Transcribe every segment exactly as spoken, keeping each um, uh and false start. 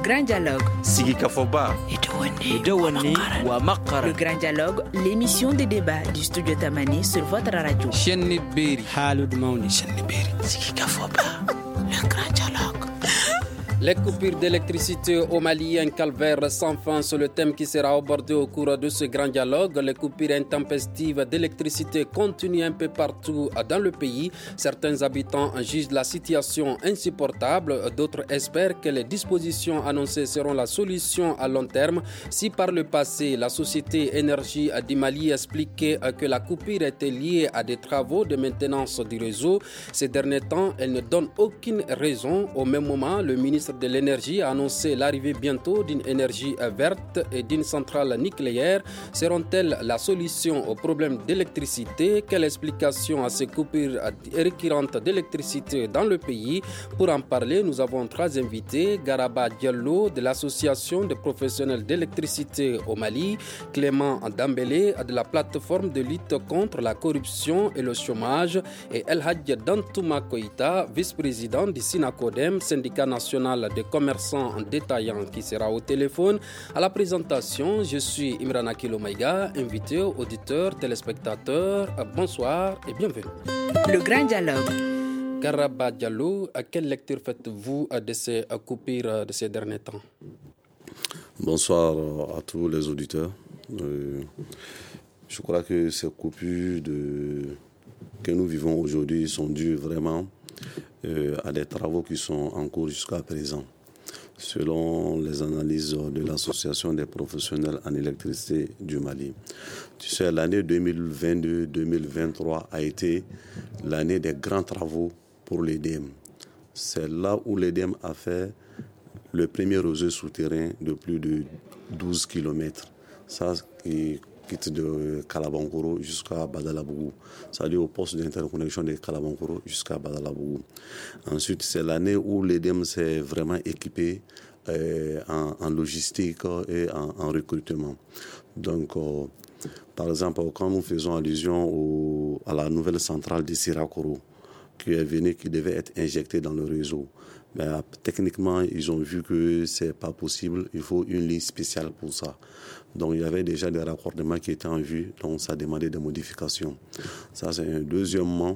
grand dialogue. Sigi Kafoba. Idouane wa Makara. Le grand dialogue, l'émission de débat du studio Tamani sur votre radio. Chenni Beri. Haloud Mauni. Chenni Beri. Sigi Kafoba. Le grand dialogue. Les coupures d'électricité au Mali, un calvaire sans fin, c'est le thème qui sera abordé au cours de ce grand dialogue. Les coupures intempestives d'électricité continuent un peu partout dans le pays. Certains habitants jugent la situation insupportable. D'autres espèrent que les dispositions annoncées seront la solution à long terme. Si par le passé, la société Énergie du Mali expliquait que la coupure était liée à des travaux de maintenance du réseau, ces derniers temps, elle ne donne aucune raison. Au même moment, le ministre de l'énergie a annoncé l'arrivée bientôt d'une énergie verte et d'une centrale nucléaire. Seront-elles la solution au problème d'électricité? Quelle explication à ces coupures récurrentes d'électricité dans le pays? Pour en parler, nous avons trois invités. Garaba Diallo de l'association des professionnels d'électricité au Mali, Clément Dambélé de la plateforme de lutte contre la corruption et le chômage et El Hadj Dantouma Koïta, vice-président du SINACODEM, syndicat national des commerçants détaillants, qui sera au téléphone. À la présentation, je suis Imran Akilo Maïga, invité, auditeur, téléspectateur. Bonsoir et bienvenue. Le grand dialogue. Garaba Diallo, à quelle lecture faites-vous de ces coupures de ces derniers temps? Bonsoir à tous les auditeurs. Euh, je crois que ces coupures de, que nous vivons aujourd'hui sont dues vraiment Euh, à des travaux qui sont en cours jusqu'à présent. Selon les analyses de l'Association des professionnels en électricité du Mali. Tu sais, l'année deux mille vingt-deux deux mille vingt-trois a été l'année des grands travaux pour l'E D M. C'est là où l'E D M a fait le premier réseau souterrain de plus de douze kilomètres. Ça, qui quitte de Kalabankoro jusqu'à Badalabougou. C'est-à-dire au poste d'interconnexion de Kalabankoro jusqu'à Badalabougou. Ensuite, c'est l'année où l'E D M s'est vraiment équipé euh, en, en logistique et en, en recrutement. Donc, euh, par exemple, quand nous faisons allusion au, à la nouvelle centrale de Sirakoro, qui est venue, qui devait être injectée dans le réseau. Mais techniquement, ils ont vu que ce n'est pas possible. Il faut une ligne spéciale pour ça. Donc, il y avait déjà des raccordements qui étaient en vue. Donc, ça demandait des modifications. Ça, c'est un. Deuxièmement,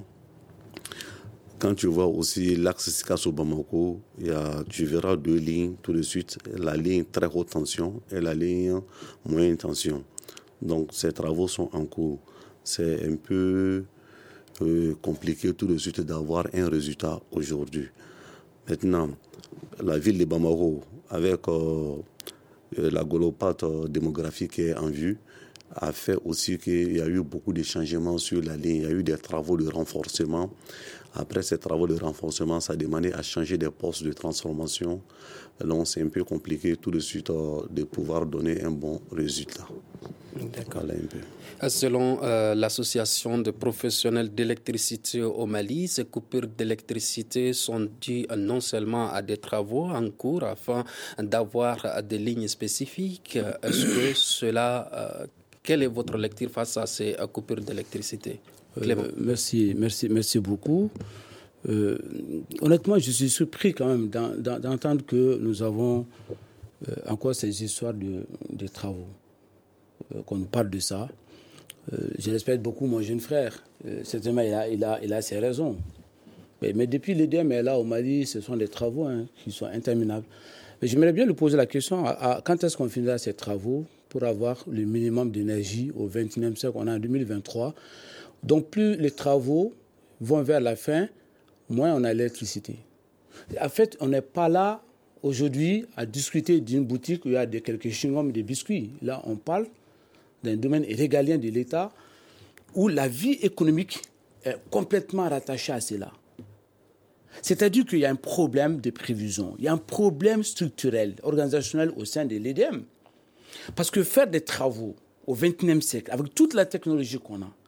quand tu vois aussi l'axe Sikasso-Bamako, il y a, tu verras deux lignes tout de suite. La ligne très haute tension et la ligne moyenne tension. Donc, ces travaux sont en cours. C'est un peu euh, compliqué tout de suite d'avoir un résultat aujourd'hui. Maintenant, la ville de Bamako, avec euh, la golopathe démographique qui est en vue, a fait aussi qu'il y a eu beaucoup de changements sur la ligne. Il y a eu des travaux de renforcement. Après ces travaux de renforcement, ça a demandé à changer des postes de transformation. Donc, c'est un peu compliqué tout de suite euh, de pouvoir donner un bon résultat. D'accord. Voilà un peu. Selon euh, l'association de professionnels d'électricité au Mali, ces coupures d'électricité sont dues non seulement à des travaux en cours afin d'avoir des lignes spécifiques. Est-ce que cela, euh, quelle est votre lecture face à ces euh, coupures d'électricité? Euh, merci, merci, merci beaucoup. Euh, honnêtement, je suis surpris quand même d'entendre que nous avons euh, encore ces histoires de, de travaux, euh, qu'on nous parle de ça. Euh, je respecte beaucoup mon jeune frère. Euh, certainement, il a, il, a, il a ses raisons. Mais, mais depuis l'E D M est là au Mali, ce sont des travaux hein, qui sont interminables. Mais j'aimerais bien lui poser la question, à, à, quand est-ce qu'on finira ces travaux pour avoir le minimum d'énergie au vingt et unième siècle? On est en deux mille vingt-trois. Donc, plus les travaux vont vers la fin, moins on a l'électricité. En fait, on n'est pas là aujourd'hui à discuter d'une boutique où il y a des, quelques chewing-gums et des biscuits. Là, on parle d'un domaine régalien de l'État où la vie économique est complètement rattachée à cela. C'est-à-dire qu'il y a un problème de prévision, il y a un problème structurel, organisationnel au sein de l'E D M. Parce que faire des travaux au vingt et unième siècle, avec toute la technologie qu'on a,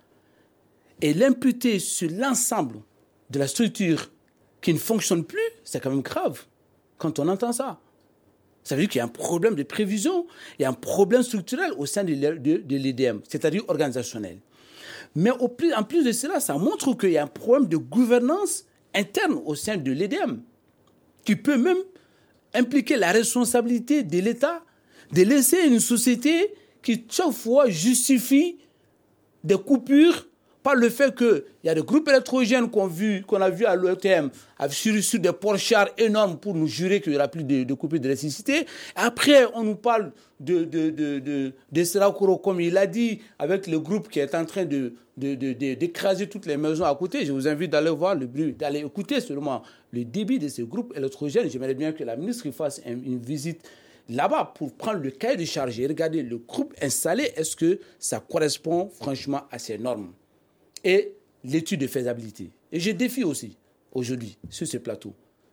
et l'imputer sur l'ensemble de la structure qui ne fonctionne plus, c'est quand même grave quand on entend ça. Ça veut dire qu'il y a un problème de prévision, il y a un problème structurel au sein de, de, de l'E D M, c'est-à-dire organisationnel. Mais au plus, en plus de cela, ça montre qu'il y a un problème de gouvernance interne au sein de l'E D M, qui peut même impliquer la responsabilité de l'État de laisser une société qui, chaque fois, justifie des coupures par le fait qu'il y a des groupes électrogènes qu'on, vu, qu'on a vus à l'O T M sur, sur des ports-chars énormes pour nous jurer qu'il n'y aura plus de, de coupures d'électricité. Après, on nous parle de, de, de, de, de Serakoro, comme il a dit, avec le groupe qui est en train de, de, de, de, d'écraser toutes les maisons à côté. Je vous invite d'aller voir le bruit, d'aller écouter seulement le débit de ces groupes électrogènes. J'aimerais bien que la ministre fasse une, une visite là-bas pour prendre le cahier de charge et regarder le groupe installé. Est-ce que ça correspond franchement à ces normes? Et l'étude de faisabilité. Et je défie aussi, aujourd'hui, sur ce plateau,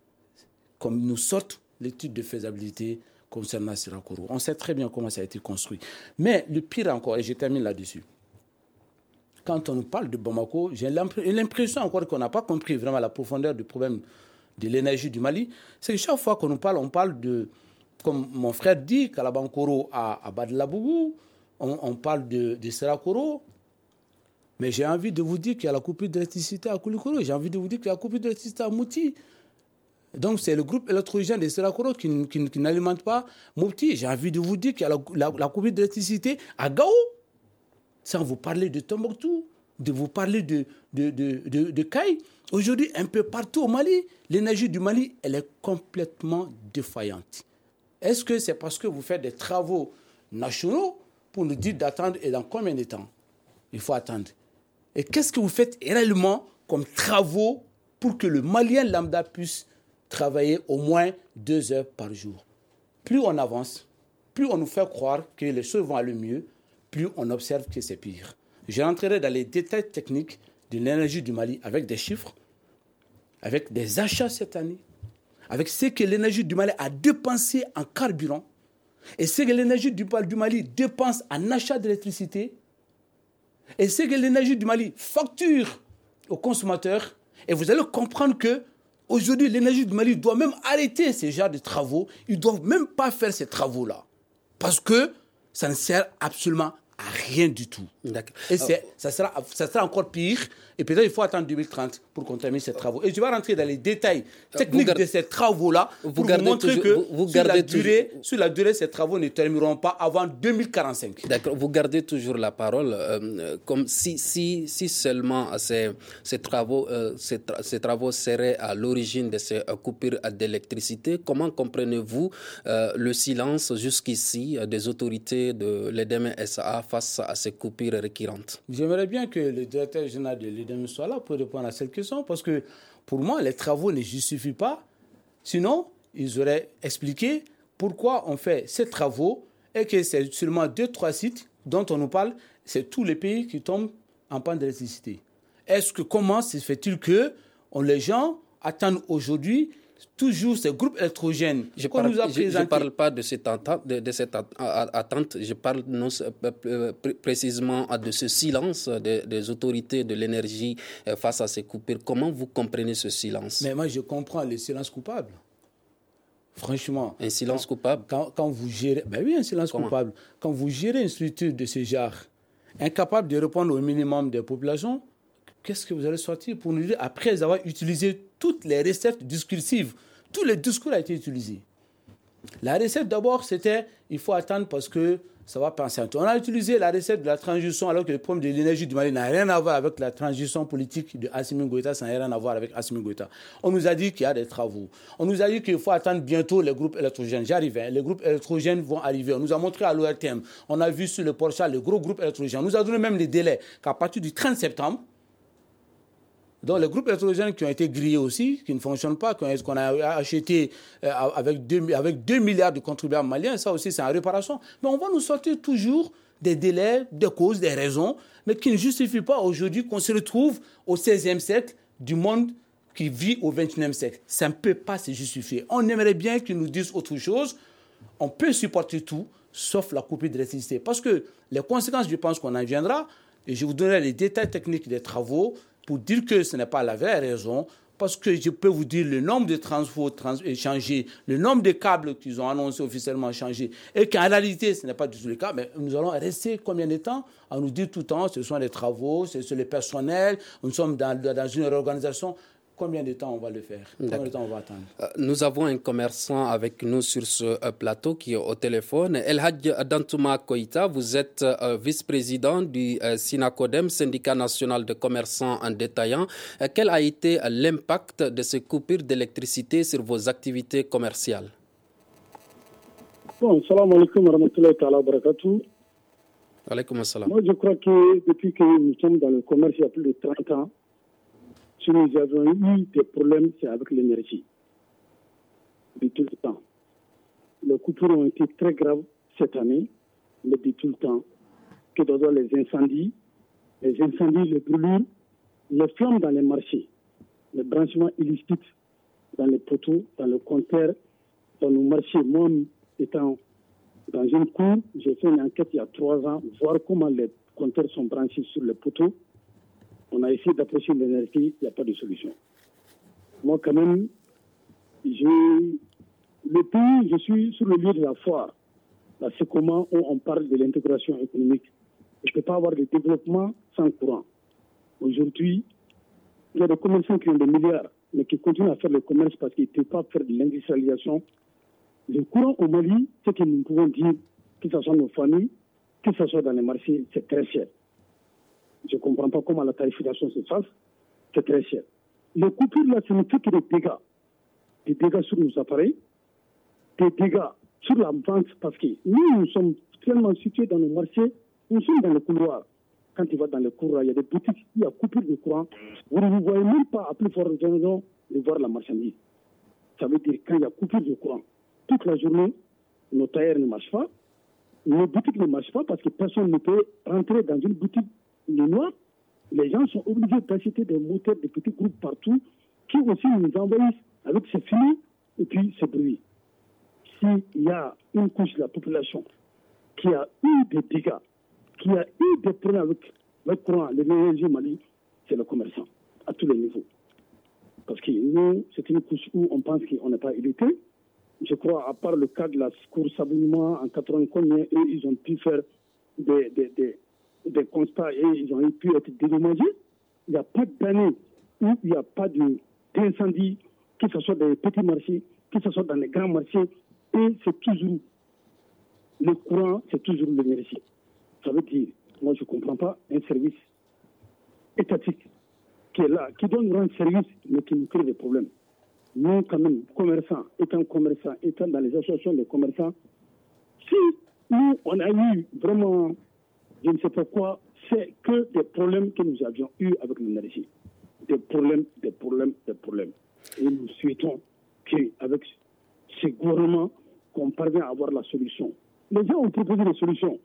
comme nous sortent l'étude de faisabilité concernant Serakoro. On sait très bien comment ça a été construit. Mais le pire encore, et je termine là-dessus, quand on nous parle de Bamako, j'ai l'impression encore qu'on n'a pas compris vraiment la profondeur du problème de l'énergie du Mali. C'est que chaque fois qu'on nous parle, on parle de, comme mon frère dit, Kalabankoro à, à Badlabougou, on, on parle de, de Serakoro. Mais j'ai envie de vous dire qu'il y a la coupure d'électricité à Koulikoro. J'ai envie de vous dire qu'il y a la coupure d'électricité à Mouti. Donc, c'est le groupe électrogène de Serakoro qui, qui, qui n'alimente pas Mouti. J'ai envie de vous dire qu'il y a la, la, la coupure d'électricité à Gao. Sans vous parler de Tombouctou, de vous parler de, de, de, de, de Kaï. Aujourd'hui, un peu partout au Mali, l'énergie du Mali, elle est complètement défaillante. Est-ce que c'est parce que vous faites des travaux nationaux pour nous dire d'attendre et dans combien de temps il faut attendre? Et qu'est-ce que vous faites réellement comme travaux pour que le Malien lambda puisse travailler au moins deux heures par jour? Plus on avance, plus on nous fait croire que les choses vont aller mieux, plus on observe que c'est pire. Je rentrerai dans les détails techniques de l'énergie du Mali avec des chiffres, avec des achats cette année, avec ce que l'énergie du Mali a dépensé en carburant et ce que l'énergie du Mali dépense en achat d'électricité. Et c'est que l'énergie du Mali facture aux consommateurs. Et vous allez comprendre qu'aujourd'hui, l'énergie du Mali doit même arrêter ces genres de travaux. Ils ne doivent même pas faire ces travaux-là. Parce que ça ne sert absolument à rien du tout. D'accord. Et c'est, ça, sera, ça sera encore pire. Et peut-être il faut attendre deux mille trente pour qu'on termine ces travaux. Et je vais rentrer dans les détails techniques gardez, de ces travaux-là pour vous, vous montrer toujours, que vous, vous sur, la durée, sur la durée, ces travaux ne termineront pas avant deux mille quarante-cinq. D'accord. Vous gardez toujours la parole euh, comme si, si, si seulement ces, ces, travaux, euh, ces, tra- ces travaux seraient à l'origine de ces euh, coupures d'électricité. Comment comprenez-vous euh, le silence jusqu'ici euh, des autorités de l'E D M S A face à ces coupures récurrentes? J'aimerais bien que le directeur général de l'E D M soit là pour répondre à cette question, parce que pour moi, les travaux ne justifient pas. Sinon, ils auraient expliqué pourquoi on fait ces travaux et que c'est seulement deux, trois sites dont on nous parle, c'est tous les pays qui tombent en panne d'électricité. Est-ce que, comment se fait-il que on, les gens attendent aujourd'hui toujours ces groupes électrogènes je qu'on nous a présentés? Je ne parle pas de cette attente, de, de cette attente, je parle non, euh, précisément de ce silence des, des autorités de l'énergie face à ces coupures. Comment vous comprenez ce silence? Mais moi, je comprends le silence coupable. Franchement. Un silence quand, coupable quand, quand vous gérez... Ben oui, un silence Comment? coupable. Quand vous gérez une structure de ce genre, incapable de répondre au minimum des populations, qu'est-ce que vous allez sortir pour nous dire, après avoir utilisé toutes les recettes discursives, tous les discours ont été utilisés. La recette d'abord, c'était, il faut attendre parce que ça va penser un peu. On a utilisé la recette de la transition alors que le problème de l'énergie du Mali n'a rien à voir avec la transition politique de Assimi Goïta, ça n'a rien à voir avec Assimi Goïta. On nous a dit qu'il y a des travaux. On nous a dit qu'il faut attendre bientôt les groupes électrogènes. J'arrive, hein. Les groupes électrogènes vont arriver. On nous a montré à l'O R T M. On a vu sur le portal les gros groupes électrogènes. On nous a donné même les délais qu'à partir du trente septembre, donc les groupes électrogènes qui ont été grillés aussi, qui ne fonctionnent pas, qu'on a acheté avec deux, avec deux milliards de contribuables maliens, ça aussi c'est en réparation. Mais on va nous sortir toujours des délais, des causes, des raisons, mais qui ne justifient pas aujourd'hui qu'on se retrouve au seizième siècle du monde qui vit au vingt et unième siècle. Ça ne peut pas se justifier. On aimerait bien qu'ils nous disent autre chose. On peut supporter tout, sauf la coupure d'électricité. Parce que les conséquences, je pense qu'on en viendra, et je vous donnerai les détails techniques des travaux, pour dire que ce n'est pas la vraie raison, parce que je peux vous dire le nombre de transports trans- est changé, le nombre de câbles qu'ils ont annoncé officiellement changé, et qu'en réalité, ce n'est pas du tout le cas, mais nous allons rester combien de temps à nous dire tout le temps, ce sont les travaux, ce sont les personnels, nous sommes dans, dans une réorganisation. combien de temps on va le faire? Combien de temps on va attendre? Nous avons un commerçant avec nous sur ce plateau qui est au téléphone. El Hadj Dantouma Koïta, vous êtes euh, vice-président du euh, SINACODEM, syndicat national de commerçants en détaillant. Euh, quel a été euh, l'impact de ces coupures d'électricité sur vos activités commerciales? Bon, salam alaikum wa rahmatullahi wa barakatuh. Alaikum assalam. Moi, je crois que depuis que nous sommes dans le commerce il y a plus de trente ans, si nous avons eu des problèmes, c'est avec l'énergie. De tout le temps. Les coupures ont été très graves cette année, mais de tout le temps. Que ce soit les incendies, les incendies, les brûlures, les flammes dans les marchés, les branchements illicites dans les poteaux, dans le compteur, dans nos marchés. Moi, étant dans une cour, j'ai fait une enquête il y a trois ans, voir comment les compteurs sont branchés sur les poteaux. On a essayé d'approcher l'énergie, il n'y a pas de solution. Moi, quand même, je, le pays, je suis sur le lieu de la foire. Là, c'est comment on parle de l'intégration économique. Je ne peux pas avoir de développement sans courant. Aujourd'hui, il y a des commerçants qui ont des milliards, mais qui continuent à faire le commerce parce qu'ils ne peuvent pas faire de l'industrialisation. Le courant au Mali, ce que nous pouvons dire, que ce soit nos familles, que ce soit dans les marchés, c'est très cher. Je ne comprends pas comment la tarification se fasse, c'est très cher. Les coupures, là, ce ne fait que des dégâts. Des dégâts sur nos appareils, des dégâts sur la vente, parce que nous, nous sommes tellement situés dans nos marchés, nous sommes dans le couloir. Quand tu vas dans le couloir, il y a des boutiques, il y a coupure de courant. Vous ne voyez même pas, à plus forte raison, de voir la marchandise. Ça veut dire quand il y a coupure de courant, toute la journée, nos tailleurs ne marchent pas, nos boutiques ne marchent pas parce que personne ne peut rentrer dans une boutique noire. Les gens sont obligés d'acheter des moteurs, des petits groupes partout qui aussi nous envahissent avec ces fumées et puis ces bruits. S'il y a une couche de la population qui a eu des dégâts, qui a eu des problèmes avec le courant, l'énergie Mali, c'est le commerçant, à tous les niveaux. Parce que nous, c'est une couche où on pense qu'on n'est pas éduqué. Je crois, à part le cas de la cour Sabounement en quatre-vingts, combien eux, ils ont pu faire des, des, des, des constats et ils ont pu être dédommagés. Il n'y a pas d'année où il n'y a pas d'incendie, que ce soit dans les petits marchés, que ce soit dans les grands marchés. Et c'est toujours le courant, c'est toujours l'énergie. Ça veut dire, moi je ne comprends pas un service étatique qui est là, qui doit nous rendre service, mais qui nous crée des problèmes. Nous, quand même, commerçants, étant commerçants, étant dans les associations des commerçants, si nous, on a eu vraiment, je ne sais pas quoi, c'est que des problèmes que nous avions eus avec l'énergie. Des problèmes, des problèmes, des problèmes. Et nous souhaitons qu'avec ces gouvernements, qu'on parvienne à avoir la solution. Les gens ont proposé des solutions.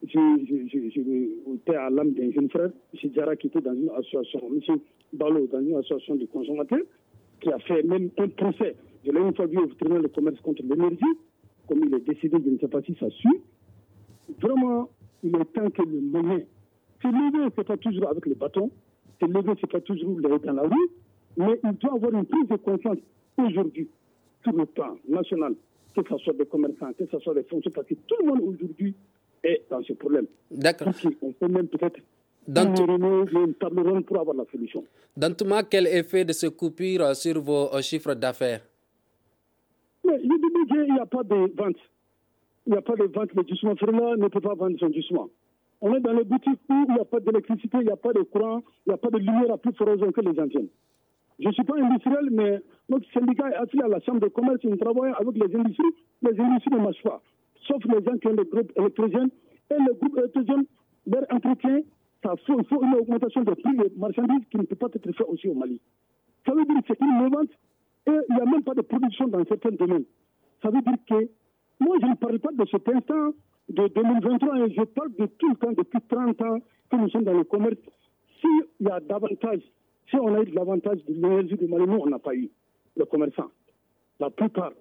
J'étais à l'âme d'un jeune frère, M. Diarra, qui était dans une association, M. Balo, dans une association de consommateurs, qui a fait même un procès. Je l'ai une fois vu au tribunal de commerce contre l'énergie, comme il est décidé, je ne sais pas si ça suit. Vraiment, il est temps que le moyen, se lever, ce n'est pas toujours avec le bâton, se lever, ce n'est pas toujours dans la rue, mais il doit avoir une prise de conscience aujourd'hui, sur le plan national, que ce soit des commerçants, que ce soit des fonctionnaires, parce que tout le monde aujourd'hui est dans ce problème. D'accord. On peut même peut-être Dans tout... une table ronde pour avoir la solution. Dans tout cas, quel effet de ce coupure sur vos chiffres d'affaires? Mais il n'y a pas de vente. Il n'y a pas de vente. Le doucement là ne peut pas vendre son doucement. On est dans les boutiques où il n'y a pas d'électricité, il n'y a pas de courant, il n'y a pas de lumière à plus forte raison que les gens viennent. Je ne suis pas industriel, mais notre syndicat est affilié à la chambre de commerce. Nous travaillons avec les industries. Les industries ne marchent pas. Sauf les gens qui ont des groupes électrogènes. Et les groupes électrogènes, leur entretien, ça faut, il faut une augmentation des prix des marchandises qui ne peut pas être faite aussi au Mali. Ça veut dire que c'est une vente et il n'y a même pas de production dans certains domaines. Ça veut dire que moi, je ne parle pas de cet instant de deux mille vingt-trois, et je parle de tout le temps, depuis trente ans que nous sommes dans le commerce. S'il y a davantage, si on a eu l'avantage de l'énergie du Mali, nous, on n'a pas eu, le commerçant. La plupart.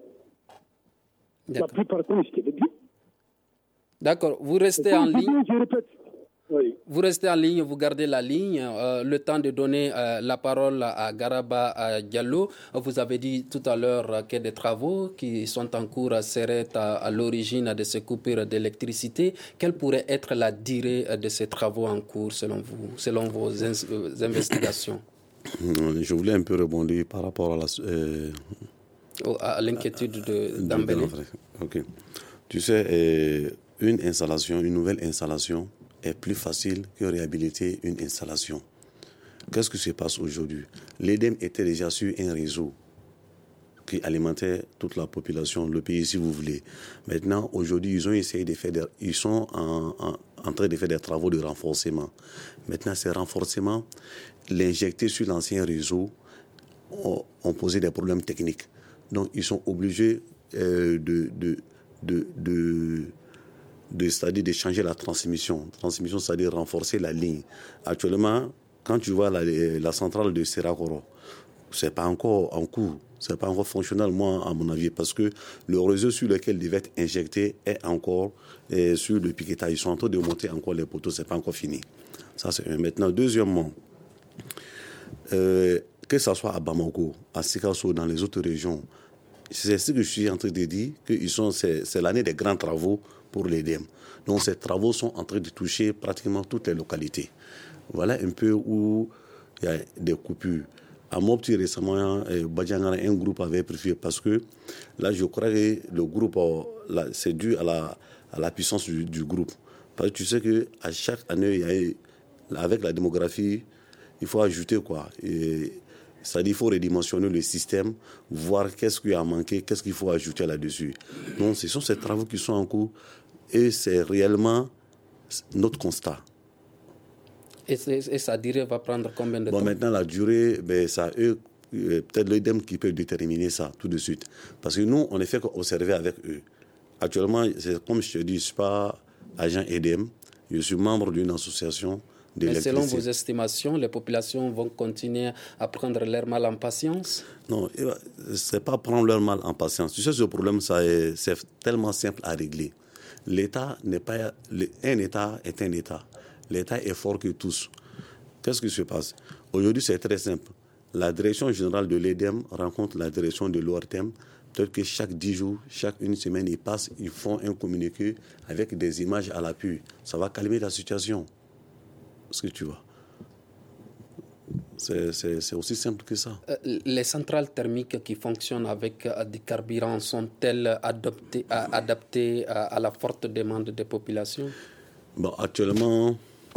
La plupart, comme je te l'ai dit. D'accord. Vous restez en ligne. Je répète. Oui. Vous restez en ligne, vous gardez la ligne. Euh, le temps de donner euh, la parole à Garaba à Diallo. Vous avez dit tout à l'heure euh, qu'il y a des travaux qui sont en cours seraient à, à l'origine de ces coupures d'électricité. Quelle pourrait être la durée de ces travaux en cours selon vous, selon vos in- investigations? Je voulais un peu rebondir par rapport à la... Euh, oh, à l'inquiétude de Dambélé. Ok. Tu sais, euh, une installation, une nouvelle installation est plus facile que réhabiliter une installation. Qu'est-ce qui se passe aujourd'hui? L'E D E M était déjà sur un réseau qui alimentait toute la population, le pays, si vous voulez. Maintenant, aujourd'hui, ils ont essayé de faire des, ils sont en, en, en train de faire des travaux de renforcement. Maintenant, ces renforcements, l'injecter sur l'ancien réseau, ont, ont posé des problèmes techniques. Donc, ils sont obligés euh, de, de, de, de, de, c'est-à-dire de changer la transmission. Transmission, c'est-à-dire renforcer la ligne. Actuellement, quand tu vois la, la centrale de Serakoro, ce n'est pas encore en cours, ce n'est pas encore fonctionnel, moi, à mon avis, parce que le réseau sur lequel il devait être injecté est encore eh, sur le piquetage. Ils sont en train de monter encore les poteaux, ce n'est pas encore fini. Ça, c'est un. Maintenant, deuxièmement, euh, que ce soit à Bamako, à Sikasso, dans les autres régions, c'est ce que je suis en train de dire, que ils sont, c'est, c'est l'année des grands travaux pour l'E D E M. Donc, ces travaux sont en train de toucher pratiquement toutes les localités. Voilà un peu où il y a des coupures. À Mopti, récemment, Badjangara, un groupe avait préféré parce que là, je crois que le groupe, là, c'est dû à la, à la puissance du, du groupe. Parce que tu sais qu'à chaque année, il y a eu, avec la démographie, il faut ajouter quoi. Et, c'est-à-dire qu'il faut redimensionner le système, voir qu'est-ce qui a manqué, qu'est-ce qu'il faut ajouter là-dessus. Donc, ce sont ces travaux qui sont en cours et c'est réellement notre constat. Et, et sa durée va prendre combien de bon, temps? Maintenant, la durée, ben, ça, eux, peut-être l'E D E M qui peut déterminer ça tout de suite. Parce que nous, on ne fait qu'observer avec eux. Actuellement, c'est, comme je te dis, je ne suis pas agent E D E M, je suis membre d'une association d'électricité. Mais selon vos estimations, les populations vont continuer à prendre leur mal en patience? Non, ce n'est pas prendre leur mal en patience. Tu sais, ce problème, ça est, c'est tellement simple à régler. L'État n'est pas... Un État est un État. L'État est fort que tous. Qu'est-ce qui se passe? Aujourd'hui, c'est très simple. La direction générale de l'E D E M rencontre la direction de l'O R T M. Peut-être que chaque dix jours, chaque une semaine, ils passent, ils font un communiqué avec des images à l'appui. Ça va calmer la situation. Est-ce que tu vois? C'est, c'est, c'est aussi simple que ça. Euh, les centrales thermiques qui fonctionnent avec euh, des carburants sont-elles adoptées, à, adaptées à, à la forte demande des populations? Bon, actuellement,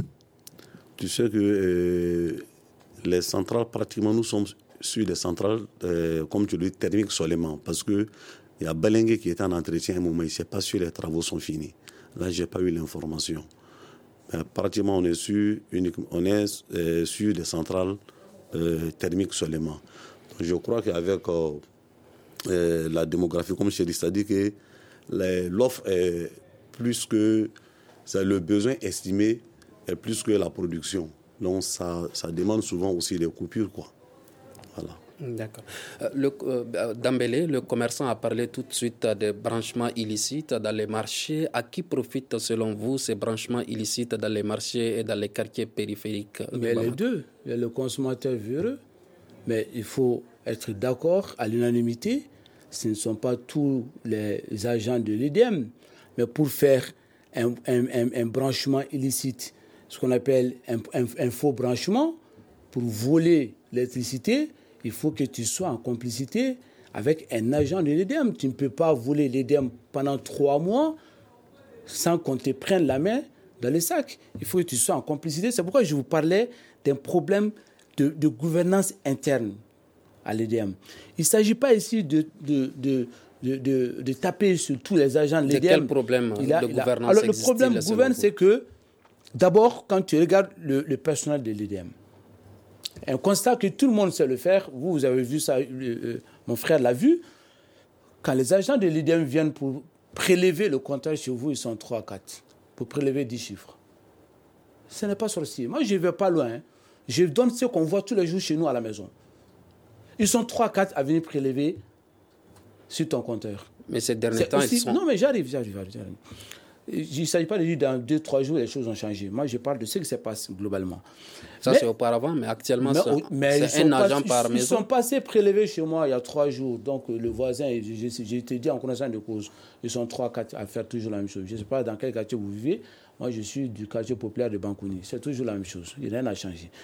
tu sais que euh, les centrales, pratiquement, nous sommes sur des centrales, euh, comme tu le dis, thermiques seulement. Parce qu'il y a Belengue qui est en entretien à un moment, il ne sait pas si les travaux sont finis. Là, je n'ai pas eu l'information. Mais pratiquement, on est sur, uniquement, on est, euh, sur des centrales euh, thermiques seulement. Donc, je crois qu'avec euh, euh, la démographie, comme je t'ai dit, c'est-à-dire que les, l'offre est plus que... C'est le besoin estimé est plus que la production. Donc, ça, ça demande souvent aussi des coupures, quoi. Voilà. D'accord. Euh, le, euh, Dambélé, le commerçant a parlé tout de suite des branchements illicites dans les marchés. À qui profitent, selon vous, ces branchements illicites dans les marchés et dans les quartiers périphériques? Mais les deux. Il y a le consommateur véreux, mais il faut être d'accord à l'unanimité. Ce ne sont pas tous les agents de l'E D E M, mais pour faire un, un, un, un branchement illicite, ce qu'on appelle un, un, un faux branchement, pour voler l'électricité, il faut que tu sois en complicité avec un agent de l'E D E M. Tu ne peux pas voler l'E D E M pendant trois mois sans qu'on te prenne la main dans les sacs. Il faut que tu sois en complicité. C'est pourquoi je vous parlais d'un problème de, de gouvernance interne à l'E D E M. Il ne s'agit pas ici de, de, de, de, de, de taper sur tous les agents de l'E D E M. De quel problème il a, de il gouvernance a, Alors le problème existe-t-il, gouverne, c'est que d'abord, quand tu regardes le, le personnel de l'E D E M, un constat que tout le monde sait le faire, vous, vous avez vu ça, euh, mon frère l'a vu, quand les agents de l'E D E M viennent pour prélever le compteur chez vous, ils sont trois à quatre, pour prélever dix chiffres. Ce n'est pas sorcier. Moi, je ne vais pas loin. Hein. Je donne ce qu'on voit tous les jours chez nous à la maison. Ils sont trois à quatre à venir prélever sur ton compteur. Mais ces derniers temps, aussi... ils sont... Non, mais j'arrive, j'arrive, j'arrive. Il ne s'agit pas de dire dans deux, trois jours, les choses ont changé. Moi, je parle de ce qui se passe globalement. Ça, mais, c'est auparavant, mais actuellement, mais, c'est, mais c'est un pas, agent par ils, maison. Ils sont passés prélevés chez moi il y a trois jours. Donc, le voisin, j'ai été dit en connaissance de cause, ils sont trois, quatre à faire toujours la même chose. Je ne sais pas dans quel quartier vous vivez. Moi, je suis du quartier populaire de Bankouni. C'est toujours la même chose. Il n'y a rien à changer.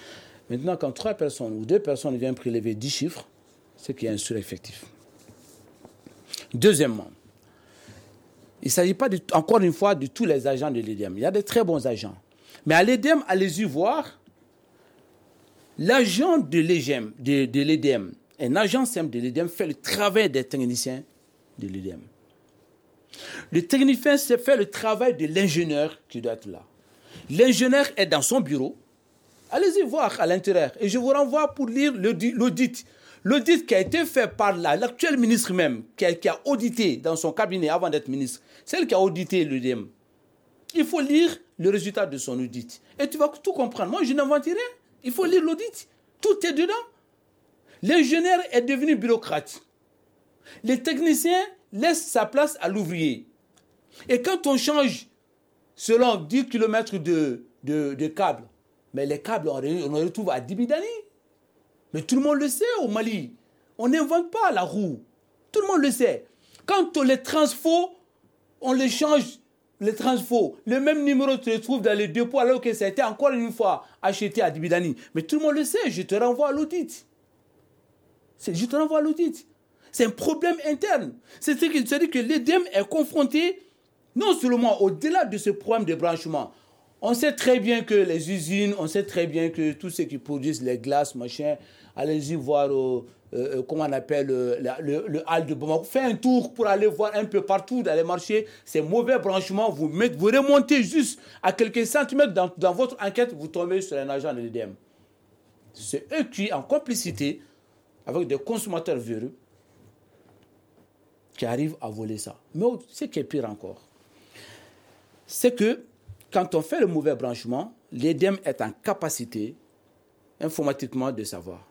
Maintenant, quand trois personnes ou deux personnes viennent prélever dix chiffres, c'est qu'il y a un sureffectif. Deuxièmement, il ne s'agit pas, de, encore une fois, de tous les agents de l'E D M. Il y a de très bons agents. Mais à l'E D M, allez-y voir, l'agent de l'E D M, un agent simple de l'E D M fait le travail des techniciens de l'E D M. Le technicien fait le travail de l'ingénieur qui doit être là. L'ingénieur est dans son bureau. Allez-y voir à l'intérieur. Et je vous renvoie pour lire l'audit. L'audit qui a été fait par l'actuel ministre même, qui a, qui a audité dans son cabinet avant d'être ministre, celle qui a audité l'E D M. Il faut lire le résultat de son audit. Et tu vas tout comprendre. Moi, je n'invente rien. Il faut lire l'audit. Tout est dedans. L'ingénieur est devenu bureaucrate. Les techniciens laissent sa place à l'ouvrier. Et quand on change selon dix kilomètres de, de, de câbles, mais les câbles, on les retrouve à Dibidani. Mais tout le monde le sait au Mali. On n'invente pas la roue. Tout le monde le sait. Quand on les transfo, on les change, les transfo. Le même numéro se trouve dans les dépôts alors que ça a été encore une fois acheté à Dibidani. Mais tout le monde le sait, je te renvoie à l'audit. C'est, je te renvoie à l'audit. C'est un problème interne. C'est-à-dire que l'E D M est confronté non seulement au-delà de ce problème de branchement. On sait très bien que les usines, on sait très bien que tous ceux qui produisent les glaces, machin, allez-y voir, euh, euh, comment on appelle, euh, le, le hall de Bamako. Faites un tour pour aller voir un peu partout dans les marchés ces mauvais branchements. Vous, mettez, vous remontez juste à quelques centimètres dans, dans votre enquête, vous tombez sur un agent de l'E D M. C'est eux qui, en complicité avec des consommateurs véreux, qui arrivent à voler ça. Mais ce qui est pire encore, c'est que quand on fait le mauvais branchement, l'E D M est en capacité informatiquement de savoir.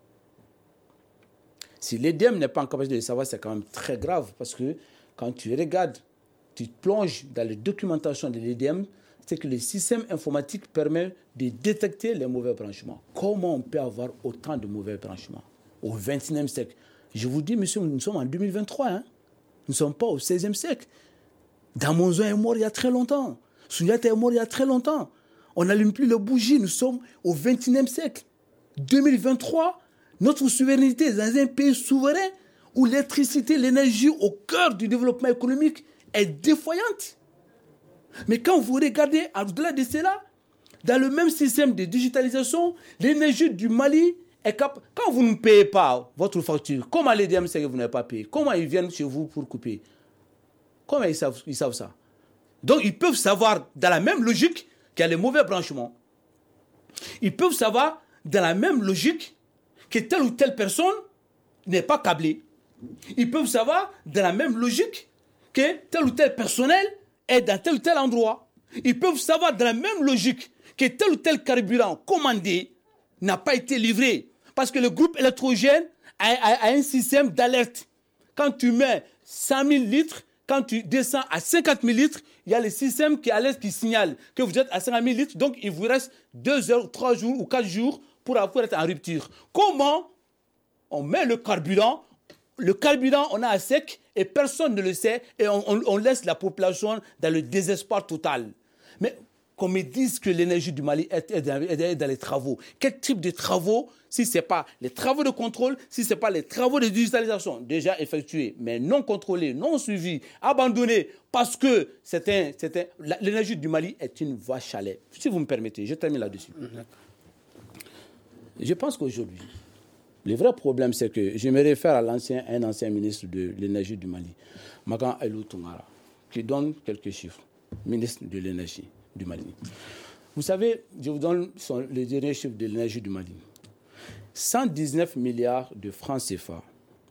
Si l'E D M n'est pas en capacité de savoir, c'est quand même très grave parce que quand tu regardes, tu plonges dans les documentations de l'E D M, c'est que le système informatique permet de détecter les mauvais branchements. Comment on peut avoir autant de mauvais branchements au vingt et unième siècle? Je vous dis, monsieur, nous sommes en deux mille vingt-trois. Hein? Nous ne sommes pas au seizième siècle. Damonzo est mort il y a très longtemps. Souniata est mort il y a très longtemps. On n'allume plus les bougies. Nous sommes au vingt et unième siècle. deux mille vingt-trois, notre souveraineté est dans un pays souverain où l'électricité, l'énergie au cœur du développement économique est défaillante. Mais quand vous regardez au-delà de cela, dans le même système de digitalisation, l'énergie du Mali est capable. Quand vous ne payez pas votre facture, comment l'E D M sait que vous n'avez pas payé? Comment ils viennent chez vous pour couper? Comment ils savent, ils savent ça? Donc, ils peuvent savoir, dans la même logique, qu'il y a les mauvais branchements. Ils peuvent savoir, dans la même logique, que telle ou telle personne n'est pas câblée. Ils peuvent savoir, dans la même logique, que tel ou tel personnel est dans tel ou tel endroit. Ils peuvent savoir, dans la même logique, que tel ou tel carburant commandé n'a pas été livré. Parce que le groupe électrogène a, a, a un système d'alerte. Quand tu mets cent mille litres, quand tu descends à cinquante mille litres, il y a le système qui alerte, qui signale que vous êtes à cinquante mille litres. Donc, il vous reste deux heures, trois jours ou quatre jours pour avoir être en rupture. Comment on met le carburant? Le carburant, on a à sec et personne ne le sait. Et on, on, on laisse la population dans le désespoir total. Mais qu'on me dise que l'énergie du Mali est, est, dans, est dans les travaux. Quel type de travaux? Si ce n'est pas les travaux de contrôle, si ce n'est pas les travaux de digitalisation déjà effectués, mais non contrôlés, non suivis, abandonnés, parce que c'est un, c'est un, l'énergie du Mali est une vache à lait. Si vous me permettez, je termine là-dessus. Je pense qu'aujourd'hui, le vrai problème, c'est que je me réfère à l'ancien, un ancien ministre de l'énergie du Mali, Magan Elou Tungara, qui donne quelques chiffres, ministre de l'énergie du Mali. Vous savez, je vous donne son, les derniers chiffres de l'énergie du Mali. cent dix-neuf milliards de francs C F A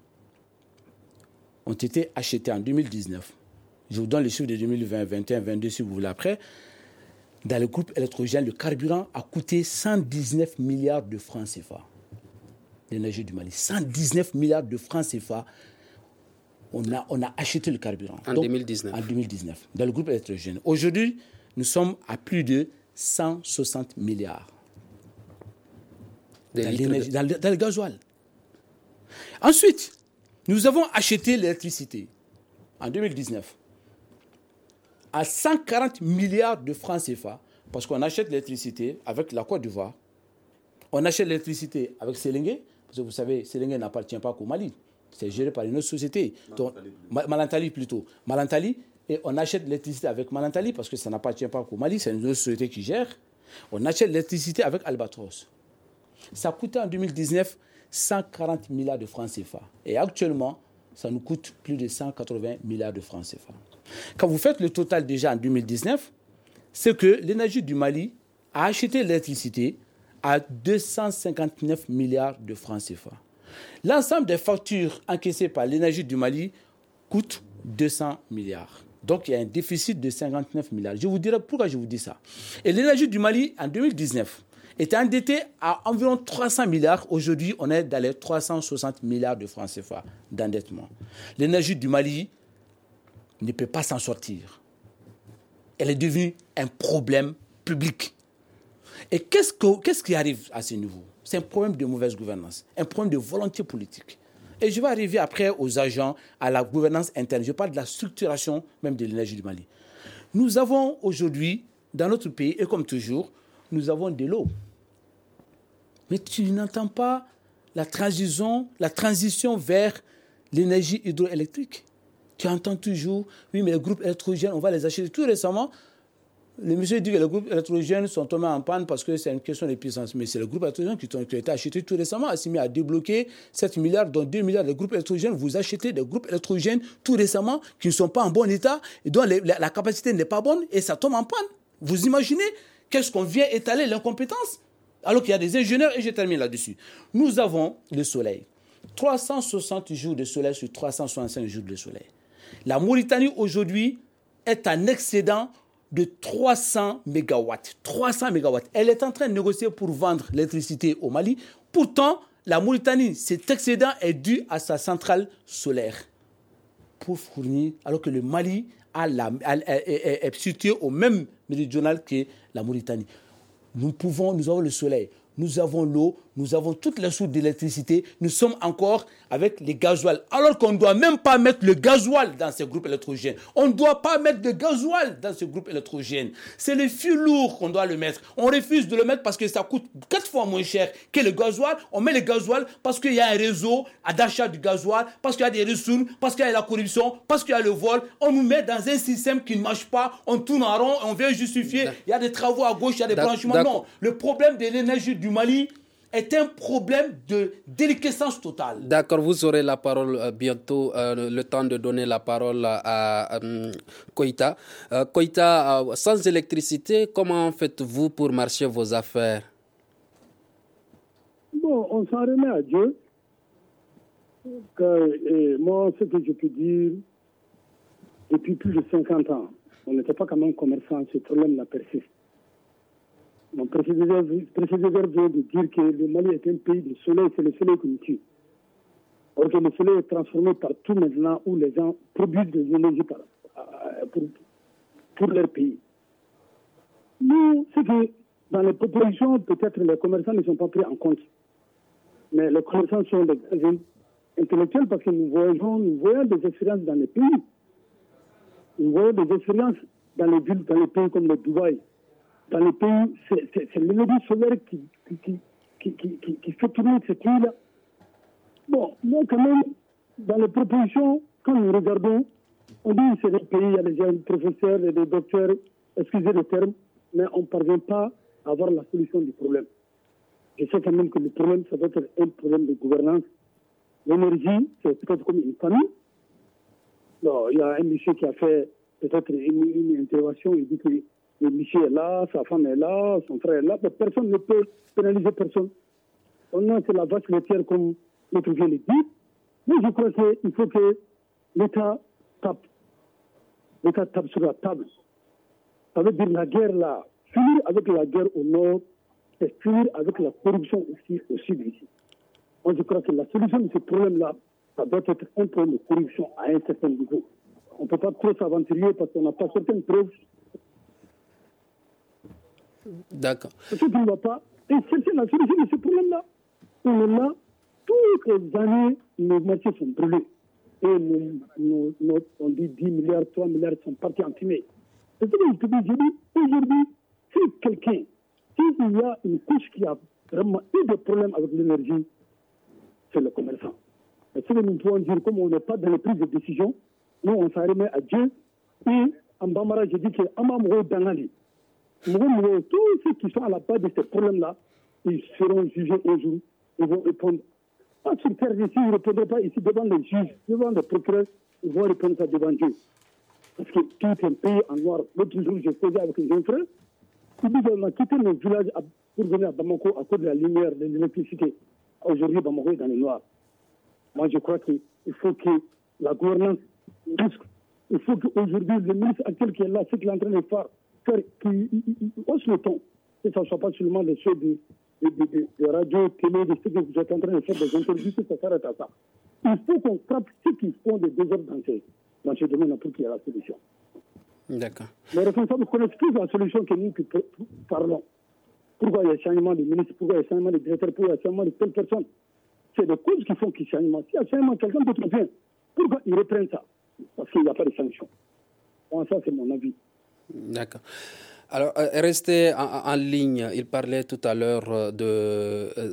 ont été achetés en deux mille dix-neuf. Je vous donne les chiffres de deux mille vingt, vingt et un, vingt-deux si vous voulez après. Dans le groupe électrogène, le carburant a coûté cent dix-neuf milliards de francs C F A. L'énergie du Mali. cent dix-neuf milliards de francs C F A. On a, on a acheté le carburant. En Donc, deux mille dix-neuf. En deux mille dix-neuf, dans le groupe électrogène. Aujourd'hui, nous sommes à plus de cent soixante milliards. Dans, de... dans, le, dans le gasoil. Ensuite, nous avons acheté l'électricité en deux mille dix-neuf à cent quarante milliards de francs C F A parce qu'on achète l'électricité avec la Côte d'Ivoire. On achète l'électricité avec Séléngué, parce que vous savez, Séléngué n'appartient pas qu'au Mali. C'est géré par une autre société. Malantali, Donc, Malantali plutôt. Malantali, et on achète l'électricité avec Malantali, parce que ça n'appartient pas qu'au Mali, c'est une autre société qui gère. On achète l'électricité avec Albatros. Ça coûtait en deux mille dix-neuf cent quarante milliards de francs C F A. Et actuellement, ça nous coûte plus de cent quatre-vingts milliards de francs C F A. Quand vous faites le total déjà en deux mille dix-neuf, c'est que l'énergie du Mali a acheté l'électricité à deux cent cinquante-neuf milliards de francs C F A. L'ensemble des factures encaissées par l'énergie du Mali coûte deux cents milliards. Donc, il y a un déficit de cinquante-neuf milliards. Je vous dirai pourquoi je vous dis ça. Et l'énergie du Mali, en deux mille dix-neuf, était endettée à environ trois cents milliards. Aujourd'hui, on est dans les trois cent soixante milliards de francs C F A d'endettement. L'énergie du Mali ne peut pas s'en sortir. Elle est devenue un problème public. Et qu'est-ce, que, qu'est-ce qui arrive à ce niveau ? C'est un problème de mauvaise gouvernance, un problème de volonté politique. Et je vais arriver après aux agents, à la gouvernance interne. Je parle de la structuration même de l'énergie du Mali. Nous avons aujourd'hui, dans notre pays, et comme toujours, nous avons de l'eau. Mais tu n'entends pas la transition, la transition vers l'énergie hydroélectrique. Tu entends toujours, oui, mais les groupes électrogènes, on va les acheter. Tout récemment, le monsieur dit que les groupes électrogènes sont tombés en panne parce que c'est une question de puissance. Mais c'est les groupes électrogènes qui ont, qui ont été achetés tout récemment. Assimi a débloqué sept milliards, dont deux milliards de groupes électrogènes. Vous achetez des groupes électrogènes tout récemment qui ne sont pas en bon état et dont les, la, la capacité n'est pas bonne et ça tombe en panne. Vous imaginez qu'est-ce qu'on vient étaler l'incompétence alors qu'il y a des ingénieurs, et je termine là-dessus. Nous avons le soleil. trois cent soixante jours de soleil sur trois cent soixante-cinq jours de soleil. La Mauritanie aujourd'hui est en excédent de trois cents mégawatts. trois cents mégawatts. Elle est en train de négocier pour vendre l'électricité au Mali. Pourtant, la Mauritanie, cet excédent est dû à sa centrale solaire pour fournir, alors que le Mali a la, a, est, est, est situé au même méridional que la Mauritanie. Nous pouvons, nous avons le soleil, nous avons l'eau, nous avons toutes les sources d'électricité, nous sommes encore avec les gasoils. Alors qu'on ne doit même pas mettre le gasoil dans ces groupes électrogènes. On ne doit pas mettre de gasoil dans ces groupes électrogènes. C'est le fil lourd qu'on doit le mettre. On refuse de le mettre parce que ça coûte quatre fois moins cher que le gasoil. On met le gasoil parce qu'il y a un réseau d'achat du gasoil, parce qu'il y a des ressources, parce qu'il y a la corruption, parce qu'il y a le vol. On nous met dans un système qui ne marche pas. On tourne en rond, on vient justifier. Il y a des travaux à gauche, il y a des branchements. Non, le problème de l'énergie du Mali est un problème de déliquescence totale. D'accord, vous aurez la parole euh, bientôt, euh, le temps de donner la parole à, à euh, Koïta. Euh, Koïta, euh, sans électricité, comment faites-vous pour marcher vos affaires? Bon, on s'en remet à Dieu. Que, et moi, ce que je peux dire, depuis plus de cinquante ans, on n'était pas quand même commerçant, ce problème-là persiste. Mon précédent vient de dire que le Mali est un pays de soleil, c'est le soleil qui nous tue. Or que le soleil est transformé partout maintenant où les gens produisent des énergies par, pour, pour leur pays. Nous, c'est que dans les propositions, peut-être les commerçants ne sont pas pris en compte. Mais les commerçants sont des intellectuels parce que nous voyons, nous voyons des expériences dans les pays. Nous voyons des expériences dans les villes, dans les pays comme le Dubaï. Dans les pays, c'est, c'est, c'est l'énergie solaire qui, qui, qui, qui, qui, qui fait tourner ces pays-là. Bon, moi quand même, dans les propositions, quand nous regardons, on dit que c'est des pays, il y a des gens, des professeurs et des docteurs, excusez le terme, mais on ne parvient pas à avoir la solution du problème. Je sais quand même que le problème, ça doit être un problème de gouvernance. L'énergie, c'est peut-être comme une famille. Non, il y a un monsieur qui a fait peut-être une, une intervention, il dit que le monsieur est là, sa femme est là, son frère est là, mais personne ne peut pénaliser personne. On a, c'est la vache laitière comme notre vient le dit. Mais je crois qu'il faut que l'État tape. L'État tape sur la table. Ça veut dire la guerre là, finir avec la guerre au nord, et finir avec la corruption aussi au sud ici. Moi je crois que la solution de ce problème-là, ça doit être un problème de corruption à un certain niveau. On ne peut pas trop s'aventurer parce qu'on n'a pas certaines preuves. D'accord. Ce qui ne va pas, et c'est la solution de ce problème-là. On est là, toutes les années, nos marchés sont brûlés. Et nos, nos, nos, on dit dix milliards, trois milliards sont partis en fumée. C'est ce que je te dis, je dis, aujourd'hui, si quelqu'un, s'il y a une couche qui a vraiment eu des problèmes avec l'énergie, c'est le commerçant. Et ce que nous pouvons dire, comme on n'est pas dans les prises de décision, nous, on s'en remet à Dieu. Et en Bambara, je dis que Amamro Dangali, tous ceux qui sont à la base de ces problèmes-là, ils seront jugés un jour. Ils vont répondre. Pas sur terre ici, ils ne répondront pas ici devant les juges, devant les procureurs, ils vont répondre ça devant Dieu. Parce que tout est payé en noir. L'autre jour, j'ai posé avec un jeune frère. Il dit qu'on a quitté nos villages pour venir à Bamako à cause de la lumière, de l'électricité. Aujourd'hui, Bamako est dans le noir. Moi, je crois qu'il faut que la gouvernance, il faut qu'aujourd'hui, le ministre actuel qui est là, ce qu'il est en train de faire, faire qu'il hausse le ton, que ça ne soit pas seulement les choses de, de, de, de, de radio, télé, de ce que vous êtes en train de faire, des interviews, que ça s'arrête à ça. Il faut qu'on frappe ceux qui font des désordres dans ces, dans ce domaine pour qu'il y ait la solution. D'accord. Les responsables connaissent tous la solution que nous parlons. Pourquoi il y a changement de ministre, pourquoi il y a changement de directeur, pourquoi il y a changement de telle personne. C'est des causes qui font qu'il y a changement. S'il y a changement, quelqu'un d'autre vient. Pourquoi ils reprennent ça? Parce qu'il n'y a pas de sanction. Bon, ça, c'est mon avis. D'accord. Alors, euh, restez en, en ligne. Il parlait tout à l'heure de euh,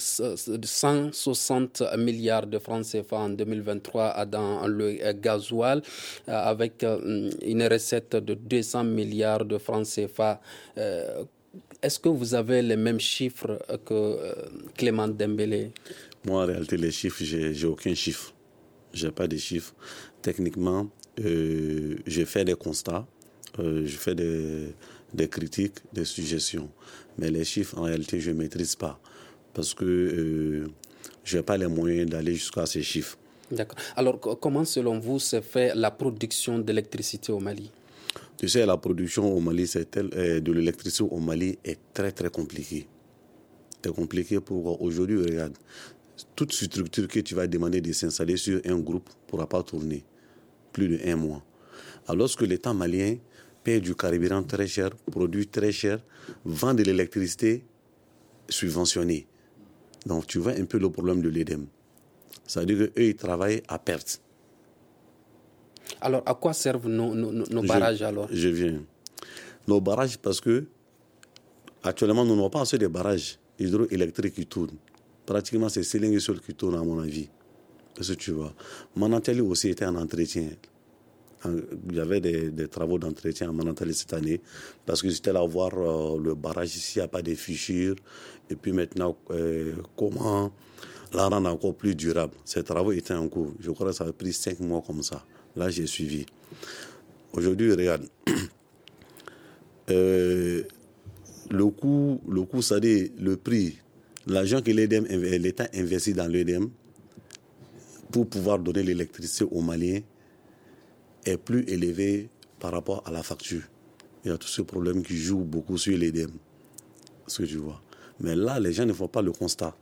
cent soixante milliards de francs C F A en deux mille vingt-trois dans le gasoil, euh, avec euh, une recette de deux cents milliards de francs C F A. Euh, est-ce que vous avez les mêmes chiffres que euh, Clément Dembélé? Moi, en réalité, les chiffres, j'ai, j'ai aucun chiffre. Je n'ai pas de chiffres. Techniquement, euh, j'ai fait des constats, euh, je fais des, des critiques, des suggestions. Mais les chiffres, en réalité, je ne maîtrise pas. Parce que euh, je n'ai pas les moyens d'aller jusqu'à ces chiffres. D'accord. Alors, comment, selon vous, se fait la production d'électricité au Mali? Tu sais, la production au Mali, c'est tel, euh, de l'électricité au Mali est très, très compliquée. C'est compliqué pour aujourd'hui, regarde. Toute structure que tu vas demander de s'installer sur un groupe ne pourra pas tourner plus d'un mois. Alors que l'État malien paie du carburant très cher, produit très cher, vend de l'électricité subventionnée. Donc tu vois un peu le problème de l'E D E M. C'est-à-dire qu'eux, ils travaillent à perte. Alors à quoi servent nos, nos, nos barrages je, alors? Je viens. Nos barrages, parce que actuellement, nous n'avons pas assez de barrages hydroélectriques qui tournent. Pratiquement, c'est Sélingue seul qui tourne, à mon avis. Est-ce que tu vois? Manantali aussi était en entretien. Il y avait des, des travaux d'entretien à Manantali cette année, parce que j'étais là voir euh, le barrage ici, il n'y a pas de fissures. Et puis maintenant, euh, comment la rendre encore plus durable? Ces travaux étaient en cours. Je crois que ça a pris cinq mois comme ça. Là, j'ai suivi. Aujourd'hui, regarde. euh, le coût, le coût, c'est-à-dire le prix. L'argent que l'E D E M, l'État investit dans l'E D E M pour pouvoir donner l'électricité aux Maliens est plus élevé par rapport à la facture. Il y a tous ces problèmes qui jouent beaucoup sur l'E D E M. Ce que tu vois. Mais là, les gens ne font pas le constat.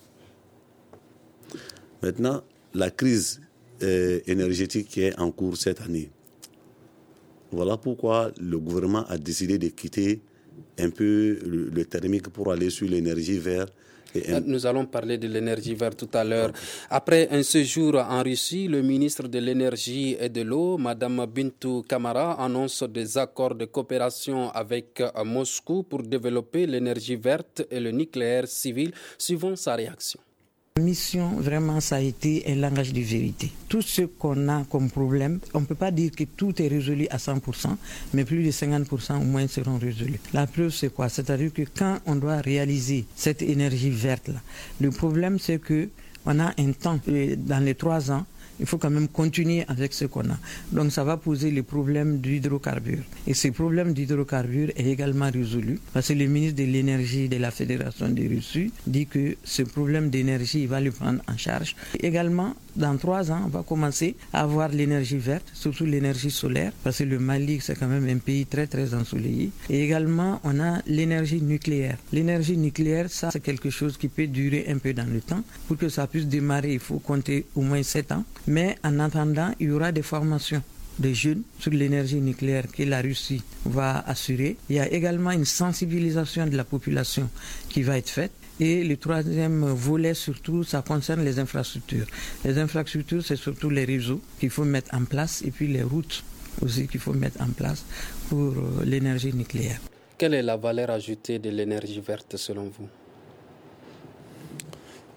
Maintenant, la crise euh, énergétique qui est en cours cette année. Voilà pourquoi le gouvernement a décidé de quitter un peu le, le thermique pour aller sur l'énergie verte. Un... Nous allons parler de l'énergie verte tout à l'heure. Après un séjour en Russie, le ministre de l'Énergie et de l'Eau, Mme Bintou Kamara, annonce des accords de coopération avec Moscou pour développer l'énergie verte et le nucléaire civil, suivant sa réaction. La mission, vraiment, ça a été un langage de vérité. Tout ce qu'on a comme problème, on ne peut pas dire que tout est résolu à cent pour cent, mais plus de cinquante pour cent au moins seront résolus. La preuve, c'est quoi? C'est-à-dire que quand on doit réaliser cette énergie verte-là, le problème, c'est qu'on a un temps, dans les trois ans, il faut quand même continuer avec ce qu'on a. Donc ça va poser le problème d'hydrocarbures. Et ce problème d'hydrocarbures est également résolu parce que le ministre de l'énergie de la Fédération de Russie dit que ce problème d'énergie, il va le prendre en charge. Et également, dans trois ans, on va commencer à avoir l'énergie verte, surtout l'énergie solaire, parce que le Mali, c'est quand même un pays très très ensoleillé. Et également, on a l'énergie nucléaire. L'énergie nucléaire, ça, c'est quelque chose qui peut durer un peu dans le temps. Pour que ça puisse démarrer, il faut compter au moins sept ans. Mais en attendant, il y aura des formations de jeunes sur l'énergie nucléaire que la Russie va assurer. Il y a également une sensibilisation de la population qui va être faite. Et le troisième volet, surtout, ça concerne les infrastructures. Les infrastructures, c'est surtout les réseaux qu'il faut mettre en place et puis les routes aussi qu'il faut mettre en place pour l'énergie nucléaire. Quelle est la valeur ajoutée de l'énergie verte selon vous?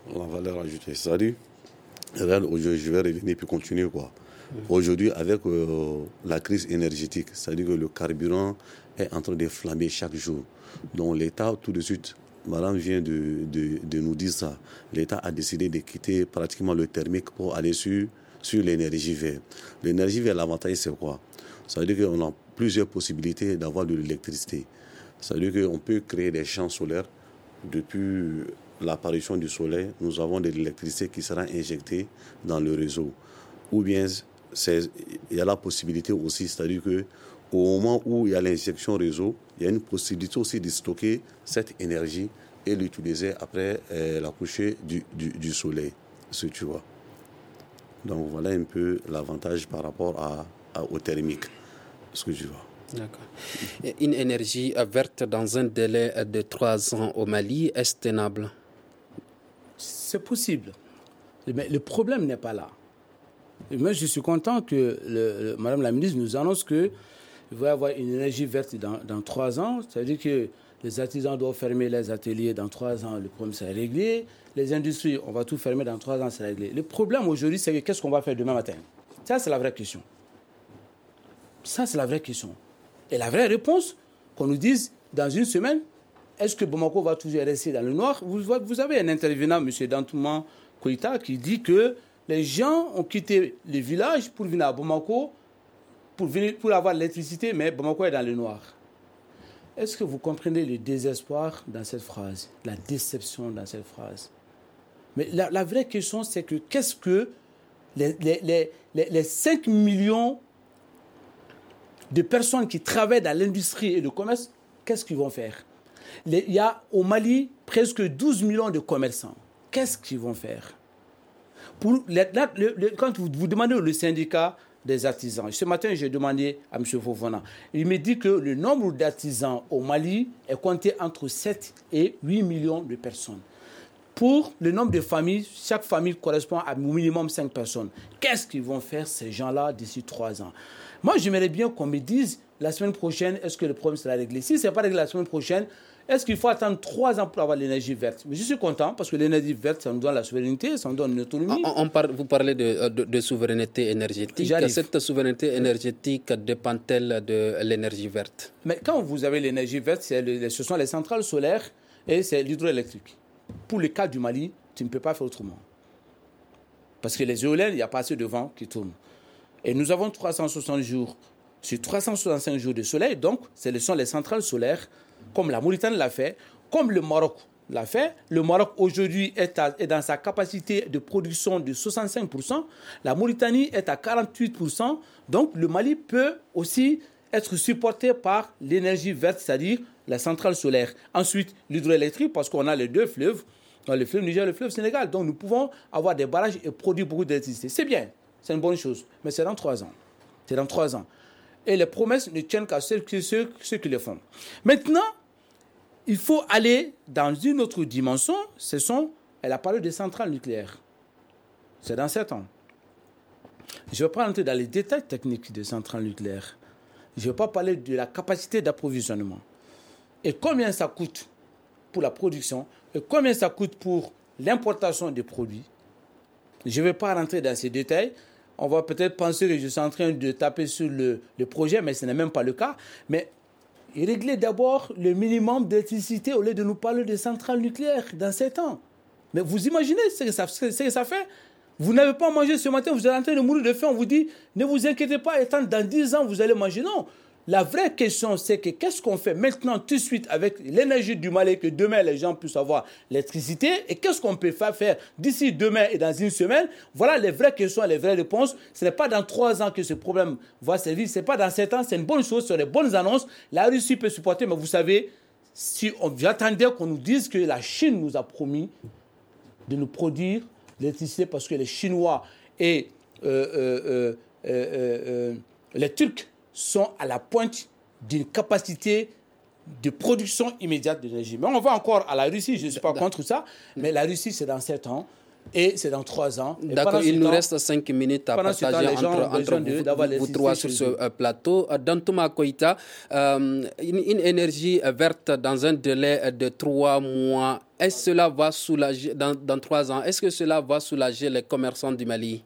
La valeur ajoutée, c'est-à-dire, je vais revenir puis continuer quoi. Aujourd'hui, avec euh, la crise énergétique, c'est-à-dire que le carburant est en train de flamber chaque jour. Donc l'État, tout de suite, madame vient de, de, de nous dire ça, l'État a décidé de quitter pratiquement le thermique pour aller sur, sur l'énergie verte. L'énergie verte, l'avantage, c'est quoi? Ça veut dire qu'on a plusieurs possibilités d'avoir de l'électricité. Ça veut dire qu'on peut créer des champs solaires. Depuis l'apparition du soleil, nous avons de l'électricité qui sera injectée dans le réseau. Ou bien, c'est, il y a la possibilité aussi, c'est-à-dire qu'au moment où il y a l'injection réseau, il y a une possibilité aussi de stocker cette énergie et l'utiliser après euh, la coucher du, du, du soleil, ce que tu vois. Donc voilà un peu l'avantage par rapport à, à, au thermique, ce que tu vois. D'accord. Une énergie verte dans un délai de trois ans au Mali, est-ce tenable? C'est possible. Mais le problème n'est pas là. Et moi, je suis content que le, le, Madame la ministre nous annonce qu'il va y avoir une énergie verte dans, dans trois ans. C'est-à-dire que les artisans doivent fermer les ateliers dans trois ans, le problème sera réglé. Les industries, on va tout fermer dans trois ans, c'est réglé. Le problème aujourd'hui, c'est que qu'est-ce qu'on va faire demain matin? Ça, c'est la vraie question. Ça, c'est la vraie question. Et la vraie réponse, qu'on nous dise dans une semaine, est-ce que Bamako va toujours rester dans le noir? Vous, vous avez un intervenant, M. Dantouma Koïta, qui dit que les gens ont quitté les villages pour venir à Bamako, pour, venir, pour avoir l'électricité, mais Bamako est dans le noir. Est-ce que vous comprenez le désespoir dans cette phrase, la déception dans cette phrase? Mais la, la vraie question, c'est que qu'est-ce que les, les, les, les, les cinq millions de personnes qui travaillent dans l'industrie et le commerce, qu'est-ce qu'ils vont faire? Les, il y a au Mali presque douze millions de commerçants. Qu'est-ce qu'ils vont faire? Pour les, là, le, le, quand vous, vous demandez le syndicat des artisans, ce matin j'ai demandé à M. Fofana, il me dit que le nombre d'artisans au Mali est compté entre sept et huit millions de personnes. Pour le nombre de familles, chaque famille correspond à au minimum cinq personnes. Qu'est-ce qu'ils vont faire ces gens-là d'ici trois ans? Moi, j'aimerais bien qu'on me dise la semaine prochaine, est-ce que le problème sera réglé? Si ce n'est pas réglé la semaine prochaine, est-ce qu'il faut attendre trois ans pour avoir l'énergie verte? Mais je suis content parce que l'énergie verte, ça nous donne la souveraineté, ça nous donne une autonomie. On, on parle, vous parlez de, de, de souveraineté énergétique. J'arrive. Cette souveraineté énergétique dépend-elle de l'énergie verte? Mais quand vous avez l'énergie verte, c'est le, ce sont les centrales solaires et c'est l'hydroélectrique. Pour le cas du Mali, tu ne peux pas faire autrement. Parce que les éoliennes, il n'y a pas assez de vent qui tourne. Et nous avons trois cent soixante jours sur trois cent soixante-cinq jours de soleil. Donc, ce sont les centrales solaires, comme la Mauritanie l'a fait, comme le Maroc l'a fait. Le Maroc, aujourd'hui, est, à, est dans sa capacité de production de soixante-cinq pour cent. La Mauritanie est à quarante-huit pour cent. Donc, le Mali peut aussi être supporté par l'énergie verte, c'est-à-dire la centrale solaire. Ensuite, l'hydroélectrique, parce qu'on a les deux fleuves, le fleuve Niger et le fleuve Sénégal. Donc, nous pouvons avoir des barrages et produire beaucoup d'électricité. C'est bien, c'est une bonne chose, mais c'est dans trois ans. C'est dans trois ans. Et les promesses ne tiennent qu'à ceux, ceux, ceux qui les font. Maintenant, il faut aller dans une autre dimension. Ce sont, elle a parlé des centrales nucléaires. C'est dans sept ans. Je ne vais pas entrer dans les détails techniques des centrales nucléaires. Je ne vais pas parler de la capacité d'approvisionnement. Et combien ça coûte pour la production et combien ça coûte pour l'importation des produits. Je ne vais pas rentrer dans ces détails. On va peut-être penser que je suis en train de taper sur le, le projet, mais ce n'est même pas le cas. Mais régler d'abord le minimum d'électricité au lieu de nous parler de centrales nucléaires dans sept ans. Mais vous imaginez ce que ça, ce que ça fait? Vous n'avez pas mangé ce matin, vous êtes en train de mourir de faim, on vous dit ne vous inquiétez pas, étant dans dix ans, vous allez manger. Non. La vraie question, c'est que qu'est-ce qu'on fait maintenant tout de suite avec l'énergie du Mali, que demain les gens puissent avoir l'électricité, et qu'est-ce qu'on peut faire, faire d'ici demain et dans une semaine? Voilà les vraies questions et les vraies réponses. Ce n'est pas dans trois ans que ce problème va servir, ce n'est pas dans sept ans, c'est une bonne chose, c'est des bonnes annonces. La Russie peut supporter, mais vous savez, si on, j'attendais qu'on nous dise que la Chine nous a promis de nous produire l'électricité parce que les Chinois et euh, euh, euh, euh, euh, les Turcs sont à la pointe d'une capacité de production immédiate d'énergie. Mais on va encore à la Russie, je ne suis pas contre ça, mais la Russie, c'est dans sept ans. et c'est dans trois ans. Et D'accord, il nous temps, reste cinq minutes à partager temps, entre, entre vous, de, vous trois sur ce euh, plateau. Dantouma Koïta, euh, une, une énergie verte dans un délai de trois mois, est-ce que cela va soulager, dans, dans trois ans, est-ce que cela va soulager les commerçants du Mali?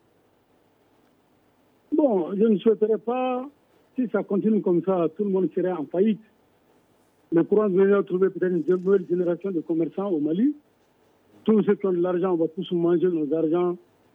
Bon, je ne souhaiterais pas, si ça continue comme ça, tout le monde serait en faillite. Mais pour en venir trouver peut-être une nouvelle génération de commerçants au Mali, tous ceux qui ont de l'argent, on va tous manger nos argents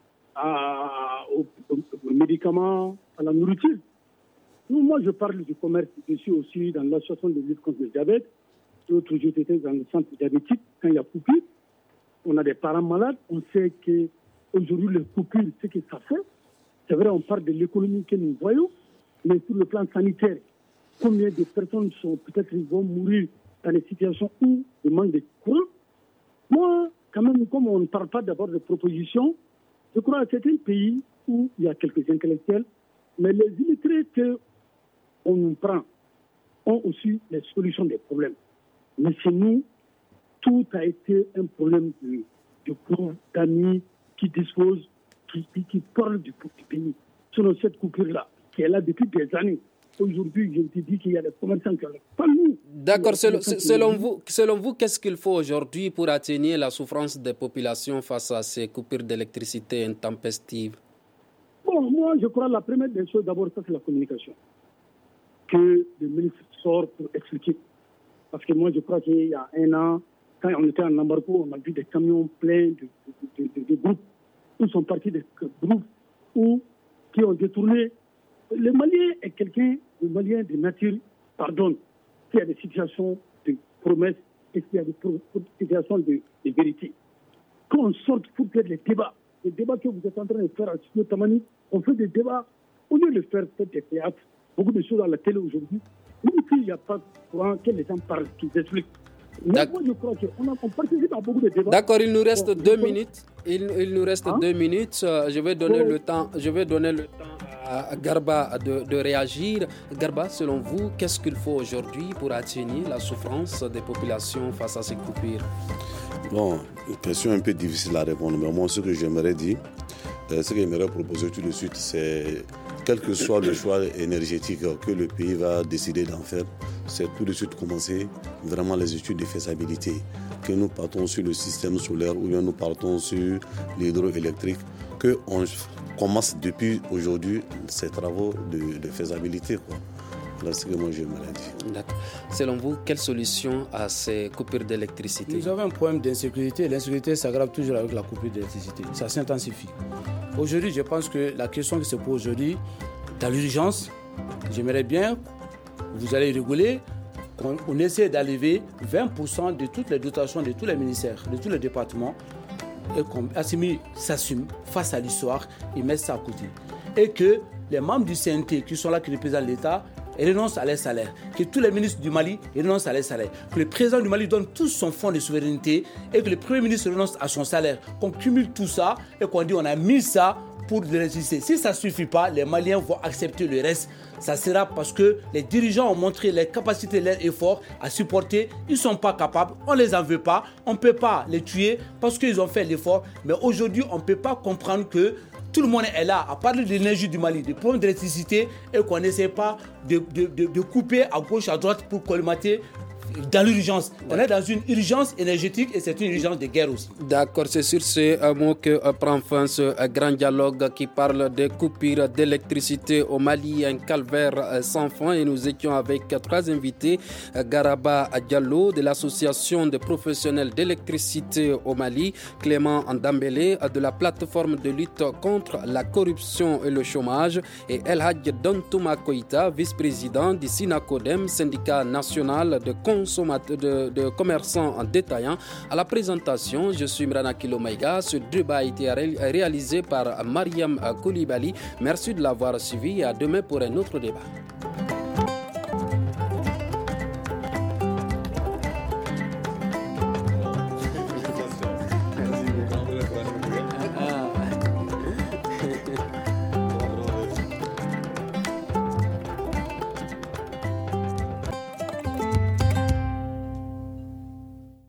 à, aux, aux médicaments, à la nourriture. Nous, moi, je parle du commerce. Je suis aussi dans l'association de lutte contre le diabète. L'autre jour, j'étais dans le centre diabétique. Quand il y a coupure, on a des parents malades. On sait qu'aujourd'hui, les coupures, ce que ça fait, c'est vrai, on parle de l'économie que nous voyons, mais sur le plan sanitaire, combien de personnes sont peut-être vont mourir dans des situations où il manque de courant. Moi, quand même, comme on ne parle pas d'abord de propositions, je crois que c'est un pays où il y a quelques intellectuels, mais les illettrés qu'on nous prend ont aussi les solutions des problèmes. Mais chez nous, tout a été un problème de, de groupe, d'amis qui disposent, qui, qui, qui parlent du, du pays. Selon cette coupure-là, qui est là depuis des années. Aujourd'hui, je te dis qu'il y a des commerçants qui ont pas nous. D'accord. Selon, selon vous, selon vous, qu'est-ce qu'il faut aujourd'hui pour atténuer la souffrance des populations face à ces coupures d'électricité intempestives? Bon, moi, je crois que la première des choses, d'abord, ça, c'est la communication. Que le ministre sort pour expliquer. Parce que moi, je crois qu'il y a un an, quand on était en embargo, on a vu des camions pleins de, de, de, de, de groupes. Où sont partis des groupes où, qui ont détourné. Le Malien est quelqu'un, le Malien de nature, pardonne, qui a des situations de promesses et qui a des situations de, de vérité. Quand on sort pour faire les débats, les débats que vous êtes en train de faire à Studio Tamani, on fait des débats, au lieu de faire peut-être des théâtres, beaucoup de choses à la télé aujourd'hui, même s'il n'y a pas de courant, que les gens parlent, qu'ils expliquent. Mais moi, je crois qu'on on participe à beaucoup de débats. D'accord, il nous reste bon, deux minutes. Il, il nous reste hein? deux minutes. Je vais donner bon. le temps. Je vais donner le temps à Garba de, de réagir. Garba, selon vous, qu'est-ce qu'il faut aujourd'hui pour atténuer la souffrance des populations face à ces coupures? Bon, une question un peu difficile à répondre. Mais moi, ce que j'aimerais dire, euh, ce que j'aimerais proposer tout de suite, c'est quel que soit le choix énergétique que le pays va décider d'en faire, c'est tout de suite commencer vraiment les études de faisabilité. Que nous partons sur le système solaire ou bien nous partons sur l'hydroélectrique, qu'on commence depuis aujourd'hui ces travaux de, de faisabilité, quoi. Voilà ce que moi j'aimerais dire. D'accord. Selon vous, quelle solution à ces coupures d'électricité? Nous avons un problème d'insécurité. L'insécurité s'aggrave toujours avec la coupure d'électricité. Ça s'intensifie. Aujourd'hui, je pense que la question qui se pose aujourd'hui, dans l'urgence, j'aimerais bien, vous allez rigoler, qu'on on essaie d'enlever vingt pour cent de toutes les dotations de tous les ministères, de tous les départements, et qu'on Assimi s'assume face à l'histoire et met ça à côté. Et que les membres du C N T qui sont là, qui représentent l'État, renoncent à leur salaire. Que tous les ministres du Mali renoncent à leur salaire. Que le président du Mali donne tout son fonds de souveraineté et que le premier ministre renonce à son salaire. Qu'on cumule tout ça et qu'on dit on a mis ça pour l'électricité. Si ça ne suffit pas, les Maliens vont accepter le reste. Ça sera parce que les dirigeants ont montré leurs capacités, leurs efforts à supporter. Ils ne sont pas capables, on ne les en veut pas. On ne peut pas les tuer parce qu'ils ont fait l'effort. Mais aujourd'hui, on ne peut pas comprendre que tout le monde est là à parler de l'énergie du Mali, des problèmes d'électricité et qu'on n'essaie pas de, de, de, de couper à gauche, à droite pour colmater dans l'urgence. On est dans une urgence énergétique et c'est une urgence de guerre aussi. D'accord, c'est sur ce mot que prend fin ce grand dialogue qui parle des coupures d'électricité au Mali, un calvaire sans fin. Et nous étions avec trois invités, Garaba Diallo de l'association des professionnels d'électricité au Mali, Clément Ndambélé de la plateforme de lutte contre la corruption et le chômage et El Hadj Dantouma Koïta, vice-président du SINACODEM, syndicat national de De, de commerçants en détaillant. À la présentation, je suis Mrana Kilomaïga. Ce débat a été ré, réalisé par Mariam Koulibaly. Merci de l'avoir suivi et à demain pour un autre débat.